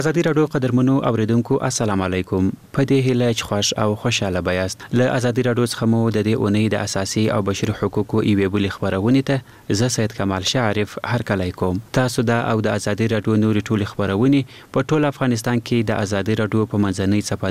ازادي راډیو قدرمنو اوریدونکو السلام علیکم. په دې هیله چې خوش او خوشاله بیاست. له ازادي راډیو څخه مو د دې اونۍ د اساسي او بشري حقوقو ایوې بولي خبرونه ته زه سید کمال شعرف هر کله کوم. تاسو دا او د ازادي راډیو نوري ټولي خبرونه په ټول افغانستان کې د ازادي راډیو په منځنۍ صفحه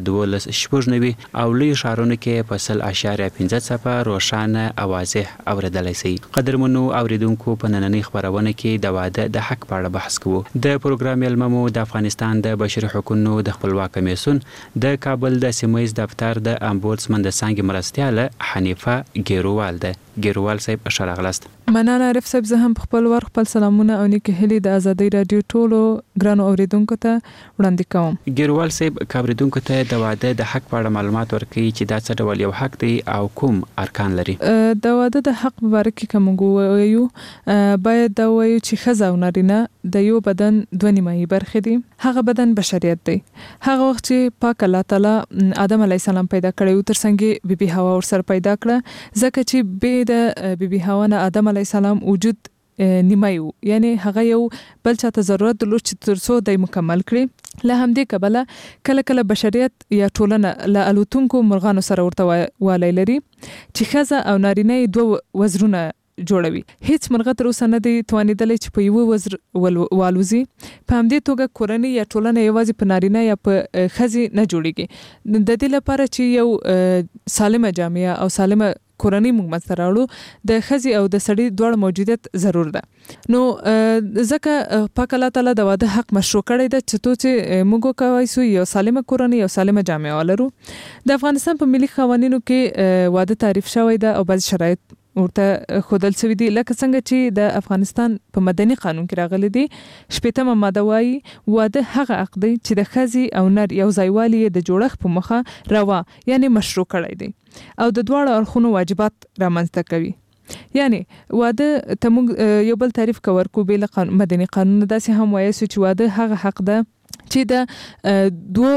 12 او لوی شهرونو کې په 0.15 صفحه روښانه او واضح اوریدلای شئ. قدرمنو اوریدونکو په نننۍ خبرونه کې د واده د حق په اړه بحث کوو. د پروګرام یلممو د افغانستان د بشري حقوقو د خپلواک کمیسیون د کابل د سیمایي دفتر د امبودسمن د څنګه مرستياله حنیفه ګیروال ده. ګیروال صاحب اشراغلست. مننه عارف صاحب، زه هم خپل سلامونه او نیکه هلي د ازادي رادیو ټولو ګرانو اوریدونکو ته وړاندې کوم. ګیروال صاحب اوریدونکو ته د واده د حق په اړه معلومات ورکړي چې دا څه ډول یو حق دی او کوم ارکان لري. د واده د حق مبارک کوم وایو باید دا وایو چې ښځه او نارینه د یو بدن دوه نیمایي برخې دي. هغه بدن بشریت دی. هغه وخت چې پاک الله تعالی آدم علی السلام پیدا کړی او ترڅنګ بیبي حوا ورسره پیدا کړه، ځکه چې به د بیبي حوا نه آدم علی السلام وجود نیمایو، یعنی هغه یو بل چاته ضرورت درلود چې ترڅو د مکمل کړي. له همدې کبله کله بشریت یا ټولنه له الوتونکو مرغانو سره ورته والی لري چې ښځه او نارینه دوه وزرونه جوړوي. هیڅ مرغه تر اوسه نه دی توانیدلی چې په یو وزر والوزي. په همدې توګه کورنۍ یا ټولنه یوازې په نارینه یا په ښځې نه جوړیږي. د دې لپاره چې یو سالمه جامعه او سالمه کورنۍ موږ منځته راوړو، د ښځې او د سړي دواړو موجودیت ضرور ده. نو ځکه پاک الله تعالی د واده حق مشروع کړی ده چې موږ کولی شو یو سالمه کورنۍ او سالمه جامعه ولرو. د افغانستان په ملي قوانینو کې واده تعریف شوی ده او بعض شرایط ورته خودل سوي دي، لکه څنګه چې د افغانستان په مدني قانون کې راغلي دي. 8مه ماده وايي واده هغه عقد دی چې د ښځې او نر یو ځایوالي د جوړښت په مخه روا یعنی مشروع کړی دی او د دواړو اړخونو واجبات رامنځته کوي. یعنی واده ته موږ یو بل تعریف کوو بل مدني قانون داسې هم وایي چې واده هغه حق ده چې د دوه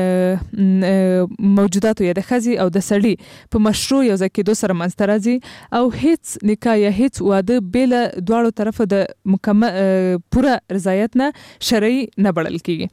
موجوداتو یا د ښځې او د سړي په مشروع یو ځای کېدو سره منځته راځي او هیڅ نکاح یا هیڅ واده بل دواړو طرفه د مکمل پوره رضایت نه شرعي نه بلل کیږي.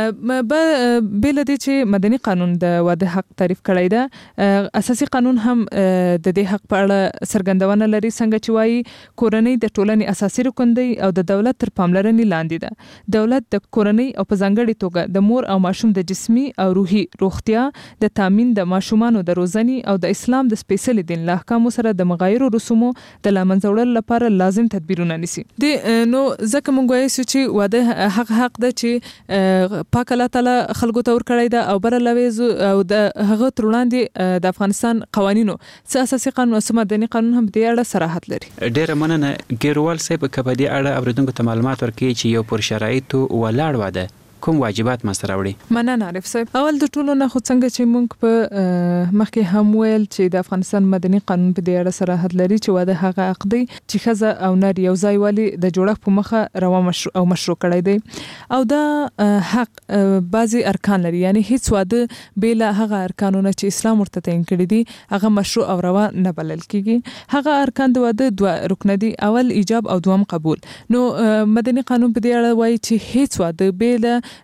بل دې چې مدني قانون د واده حق تعریف کړی ده، اساسي قانون هم د دې حق په اړه څرګندونه لري، څنګه چې وایي کورنۍ د ټولنې اساسي رکن دی او د دولت تر پاملرنې لاندې ده. دولت د کورنۍ او په ځانګړي توګه د مور او ماشوم د جسمي او روحي روغتیا د تامین، د ماشومانو د روزنې او د اسلام د سپیشل دین له احکامو سره د مغایر رسومو د لامنځه وړلو لپاره لازم تدبیرونه نیسي. نو ځکه موږ وایو چې واده حق ده چې پاک الله تعالی خلکو ته ورکړی ده او بر لويز او د هغه ترلاندې د افغانستان قوانینو اساسي قانون او مدني قانون هم د اړه صراحت لري. ډېر مننه ګیروال صاحب. کبدي اړه اوریدونکو ته معلومات ورکړي چې یو پر شرایطو ولاړ واده کوم واجبات مسته راوړي. مننه عارف صاحب. اول د ټولو نه خو څنګه چې موږ په مخکې هم ویل چې د افغانستان مدني قانون په دې اړه صراحت لري چې واده هغه عقد دی چې ښځه او نر یو ځای والی د جوړښت په مخه روا او مشروع کړی دی او دا حق بعضي ارکان لري. یعنی هیڅ واده بل هغه ارکانونه چې اسلام ورته تعین کړی دي هغه مشروع او روا نه بلل کیږي. هغه ارکان د واده دوه رکن دي، اول ایجاب او دوم قبول. نو مدني قانون په دې اړه وایي چې هیڅ واده بل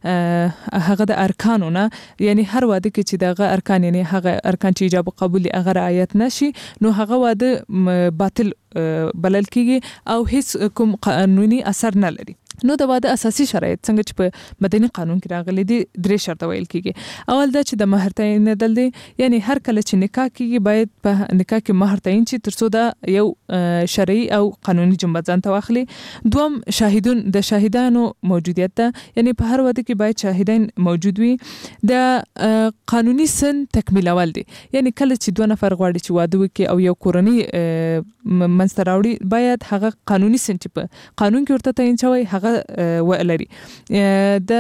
هغه د ارکانونه، یعنی هر واده کې چې دغه ارکان یعنی هغه ارکان چې ایجاب او قبول هغه رعایت نشي نو هغه واده باطل بلل کیږي او هیڅ کوم قانوني اثر نه لري. نو د واده اساسي شرایط څنګه چې په مدني قانون کې راغلي دي 3 شرط ویل کیږي. اول دا چې د مہر تعین دل دي، یعنی هر کله چې نکاح کیږي باید په نکاح کې مہر تعین شي ترڅو دا یو شرعي او قانوني جنبه ځان ته واخلي. دوم شاهدون د شاهدانو موجودیت ده، یعنی په هر واده کې باید شاهدان موجود وي. د قانوني سن تکمیلول دي، یعنی کله چې دوه نفر غواړي چې واده وکړي او یو کورنۍ منځته راوړي باید هغه قانوني سن چې په قانون کې ورته تعین شوی هغه ولري. د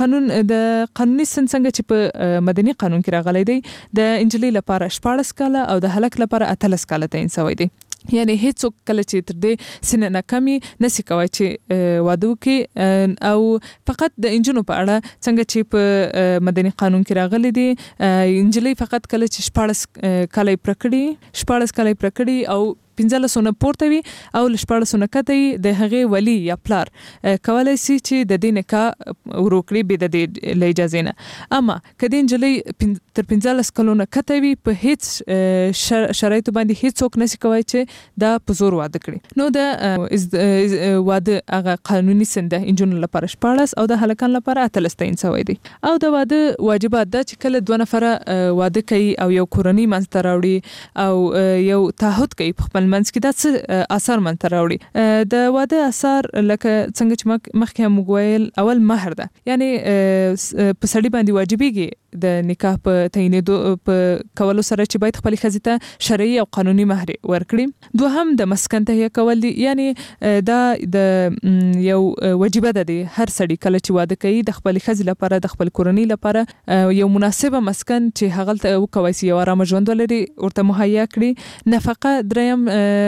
قانوني سن څنګه چې په مدني قانون کې راغلی دی د انجلۍ لپاره 14 کاله او د هلک لپاره 18 کاله تعین شوی دی. یعنی هیڅ کله چې تر دې سن نه کمی نسی کوي چې واده وکړي. او فقط د انجونو په اړه څنګه چې په مدني قانون کې راغلي دي انجلۍ فقط کله چې 14 کاله پرکړي او 15 پورته وي او 14 کته د هغه ولی یا پلار کولای شي چې د دې نکاح وروکړي به د اجازه نه. اما کدی انجلۍ تر 15 کلونه کته وي په هیڅ شرایط باندې هیڅ څوک نشي کوي چې دا په زور واده کړي. نو د واده هغه قانوني سند انجن لپاره 14 او د هلکان لپاره 1300 دي. او د واده واجبات د چې کله دوه نفره واده کوي او یو کورنۍ منځ ته راوړي او یو تعهد کوي په خپل منځ کې دا څه اثر منځ ته راوړي. د واده اثر لکه څنګه چې مخکې موږ ویل اول مہر ده، یعنی په سړي باندې واجبېږي د نکاح په تعینېدو په کولو سره چې باید خپل ښځې ته شرعي او قانوني مهر ورکړي. دوهم د مسکن تهیه کول دي، یعنی دا د یو واجبه ده د هر سړي کله چې واده کوي د خپل ښځې لپاره د خپل کورنۍ لپاره یو مناسبه مسکن چې هغه ته وکوي چې یو آرام ژوند ولري ورته مهیا کړي. نفقه دریم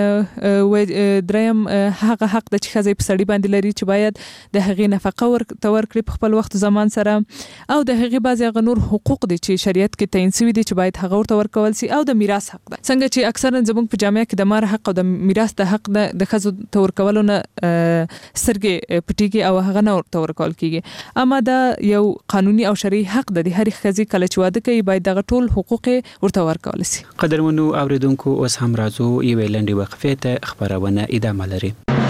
هغه حق د چې ښځې په سړي باندې لري چې باید د هغې نفقه ورکړي په خپل وخت زمان سره، او د هغې بعضې هغه نور حقوق دي چې شریعت کې تعین شوي دي چې باید هغه ورته ورکول شي. او د میراث حق ده، څنګه چې اکثرا زموږ په جامعه کې د مهر حق او د میراث د حق د ښځو ته ورکولو نه سترګې پټېږي او هغه نه ورته ورکول کېږي. اما دا یو قانوني او شرعي حق ده د هرې ښځې کله چې واده کوي باید دغه ټول حقوق ورته ورکول شي. قدرمنو اوریدونکو اوس هم راځو یوې لنډې وقفې ته، خبرونه ادامه لري.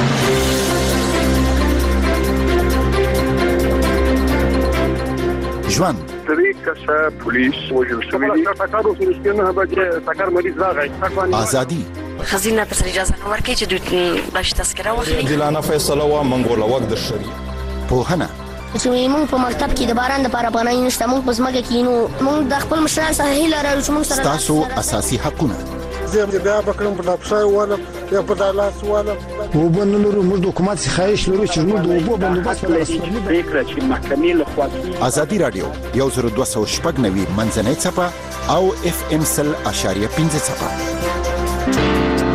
ژوند کسه پولیس وجل شوی دي تاکارو سرسکنه به تاکار مریض راغی ازادي خزینه تر اجازه نه ورکړي چې دوی باش تذکره واخلي. جلانه فیصله وا منګوله وخت د شری پوهنه چې موږ په مکتب کې د باران لپاره پناه نشته، موږ په ځمکه کې نو موږ د خپل مشران سره هیله لرو چې موږ سره تاسو اساسي حقونه زه بیا بکرم په لپسای ولا یا په دالاس ولا وبنلو موږ د حکومت څخه خواهش لرو چې موږ د وبو بندوبست لرو فکر چې محکمې له خوا ازادي رادیو 1290 منځنۍ صفه او اف ام 0.5 صفه.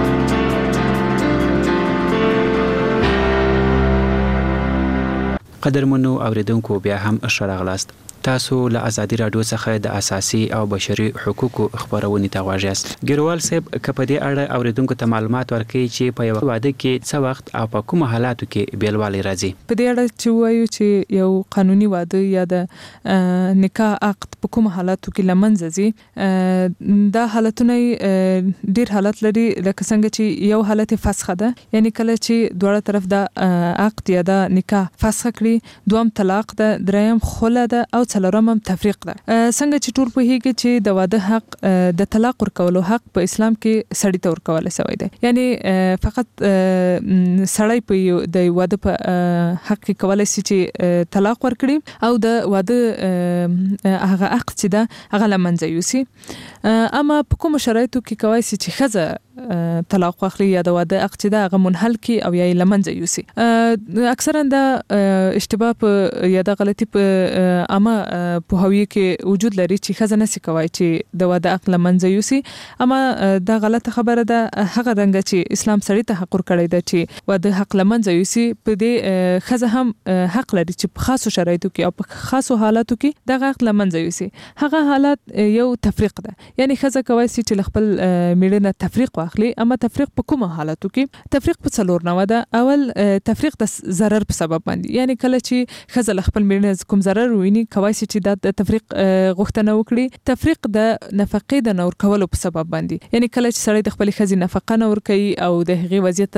قدرمنو اوریدونکو بیا هم ښه تاسو له ازادي رادیو څخه د اساسي او بشري حقوقو خبرونه ته غواړئ یاست. ګیروال صاحب کپه دې اړه اوریدونکو ته معلومات ورکړي چې په یو واده کې څه وخت او په کوم حالاتو کې بیلوالی راځي. په دې اړه چې وایو چې یو قانوني واده یا د نکاح عقد په کوم حالاتو کې لمنځه ځي، دا حالتونه ډیر حالت لري. لکه څنګه چې یو حالت فسخه ده، یعنی کله چې دواړه طرف د عقد یا د نکاح فسخه کړي، دوم طلاق ده، دریم خلع ده او څلورم تفریق ده. څنګه چې ټول په هیګه چې د واده حق د طلاق ورکولو حق په اسلام کې سړی ته ورکول شوی دی، یعنی فقط سړی په د واده په حق کې کولای شي چې طلاق ورکړي او د واده هغه عقد چې ده هغه لمنځه یوسي. اما په کوم شرایطو کې کوي چې ښځه طلاق واخلي یا د واده عقد چې ده هغه منحل کی او یا لمنځه یوسي. اکثرا د اشتباه په یا د غلطي په اما په هویه کې وجود لري چې ښځه نشي کوي چې د واده عقد لمنځه یوسي. اما دا غلطه خبره ده. هغه رنګ چې اسلام سړی ته حق ورکړی ده چې واده حق لمنځه یوسي، په دې ښځه هم حق لري چې په خاصو شرایطو کې او په خاصو حالاتو کې د عقد لمنځه یوسي. هغه حالت یو تفریق ده، یعنی ښځه کوي چې خپل میړه تفریق واخلي. اما تفریق په کومه حالاتو کې؟ تفریق په څلور نوع ده. اول تفریق د ضرر په سبب باندې، یعنی کله چې ښځه خپل میړه کوم ضرر ویني کوي چې د تفریق غوښتنه وکړي. تفریق د نفقې د نور کولو په سبب باندې، یعنی کله چې سړی د خپل ښځې نفقه نه ورکوي او د هغې وضعیت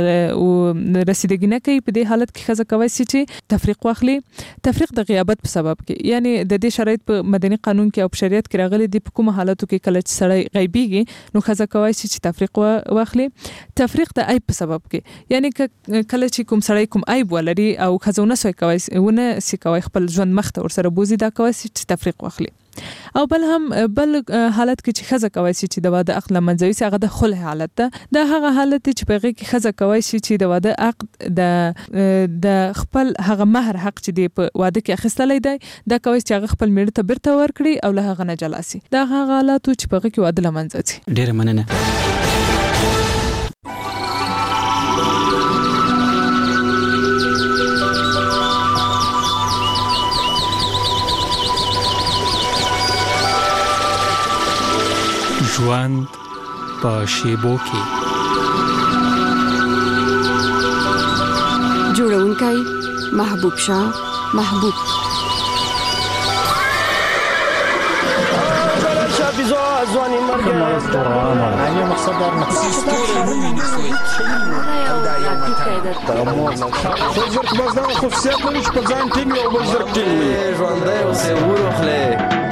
رسیدګي نه کوي، په دې حالت کې ښځه کوي چې تفریق واخلي. تفریق د غیابت په سبب کې، یعنی د دې شرایط په مدني قانون کې او په شریعت کې راغلي دي په کومه حالاتو کې کله چې سړی غیبیږي نو ښځه کوي چې تفریق واخلي. تفریق د عیب په سبب کې، یعنی کله چې کوم سړی کوم عیب ولري او ښځه ونه سي کوي خپل ژوند مخ ته ورسره بوزي، دا کوي چې تفریق واخلي. او بل حالت کې چې ښځه کوي چې د واده عقد لمنځه یوسي، هغه د خلع حالت ده. دا هغه حالت دی چې په هغې کې ښځه کوي چې د واده عقد د خپل هغه مهر حق چې دی په واده کې اخیستلی دی، دا کوي چې هغه خپل میړه ته بیرته ورکړي او له هغه نه جلا سي. دا هغه حالاتو چې په هغې کې واده لمنځه ځي. ډېره مننه. ژوند په شیبو کې جوړونکی محبوب شاه محبوب. ځواني مرګ نه مقصد دا نه زرق بازار خصوصیت لري چې په ځان ټینګ او بل زرق ټینګ ژوندۍ اوسې ورخلې.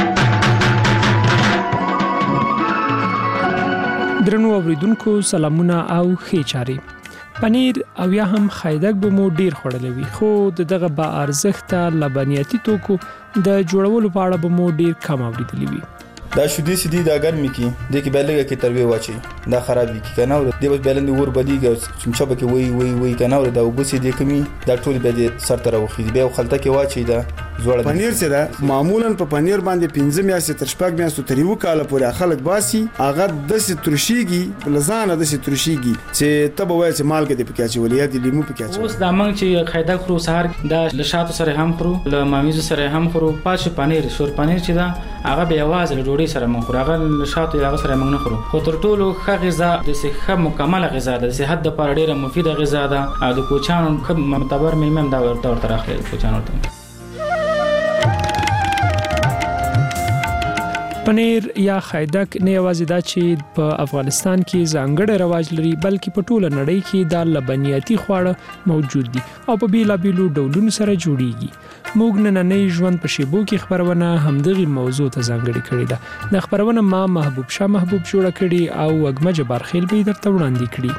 درنو اوریدونکو سلامونه او ښې چارې. پنیر او یا هم خیدک به مو ډیر خوړلې وي، خو دغه با ارزښته لبنیاتي توکو د جوړولو په اړه به مو ډیر کم اوریدلې وي. دا شودي سدي دا ګرمي کی د کې بلګه کې تروي واچي دا خرابې کی کنه ور دی بس بلند ور بدیږي چمچا به کې وای کنه ور دا وبسي دي کمی دا ټول به دي سر تر وخی به خلطه کې واچي دا زوړ پنیر څه دا معمولا په پنیر باندې 15 میاشتې تر 6 میاشتې تر یو کال پورې خلک باسي هغه د سترشيږي لزانه د سترشيږي چې تبه وای چې مالګه دې پکې اچولې یا دې لیمو پکې اچولې. اوس دا موږ چې خیدک خورو سهار دا لشاتو سره هم خورو ل مامیزو سره هم خورو پاش پنیر شور پنیر چې دا هغه به आवाज له ډوډۍ سره موږ خورو هغه لشاتو هغه سره موږ نه خورو. خو تر ټولو ښه غذا د صحه مکمله غذا ده، صحت لپاره ډیره مفیده غذا ده او د کوچانو کوم معتبر ملمم دا ورته راخلي کوچانو ته. پنیر یا خیدک نه یوازې دا چې په افغانستان کې ځانګړی رواج لري، بلکې په ټوله نړۍ کې دا لبنیاتي خواړه موجود دي او په بیلابیلو ډولونو سره جوړیږي. موږ نننۍ ژوند په شیبو کې خبرونه همدغه موضوع ته ځانګړې کړې ده. د خبرونه ما محبوب شاه محبوب جوړه کړې او وګمه جبارخیل به درته وړاندې کړي.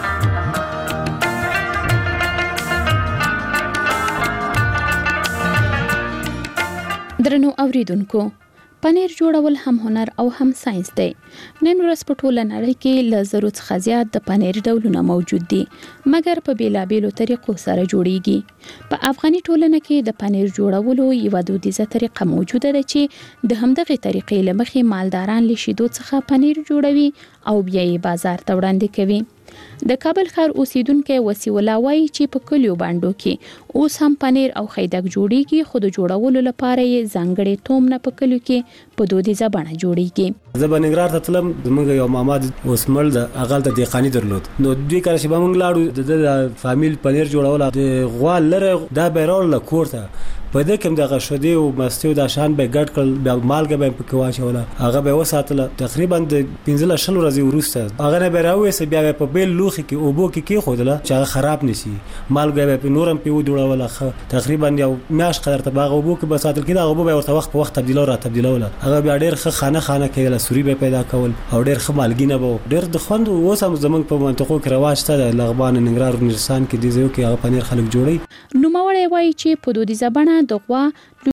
درنو اوریدونکو، پنیر جوړول هم هنر او هم ساينس دی. نن ورځ په ټوله نړۍ کې له زرو څخه زیات د پنیر ډولونه موجود دي، مګر په بیلابیلو طریقو سره جوړیږي. په افغاني ټولنه کې د پنیر جوړولو یو دودیزه طریقه موجوده ده چې د همدغه طریقې له مخې مالداران له شیدو څخه پنیر جوړوي او بیا یې بازار ته وړاندې کوي. د کابل ښار اوسیدونکو وسی الله وایي چې په کلیو باندې کې اوس هم پنیر او خیدک جوړیږي، خو د جوړولو لپاره یې ځانګړي تومنه په کلیو کې په دودیزه بڼه جوړیږي. زبنګرار ته تلم زموږ یو ماما اوسمل د اغل د دیقانی درلود، نو دوی کار چې موږ لاړو د فامیل پنیر جوړول د غوا لره دا بیرول له کوړه په دې کې دغه شودي او مستي او د شان به ګډ کړ بیا مالګه به پکې واچوله هغه به وساتله تقریبا د 15 ورځې وروسته هغه نه به راوېسه بیا په بیل لوخي کې او بو کې خودله چې هغه خراب نشي مالګه به په نورم په وډوله تقریبا یو میاش قدر ته باغ او بو کې بساتل کې دا غو به ورته وخت په وخت تبدیلوله هغه بیا ډېر خانه کې له سوري به پیدا کول او ډېر خمالګینه به ډېر د خوند اوسم زمنګ په منطقو کې رواج ته لغبان ننګرهار نورستان کې دي ځکه هغه پنیر خلک جوړي. نو موري وایي چې په دودیزه بڼه د غوا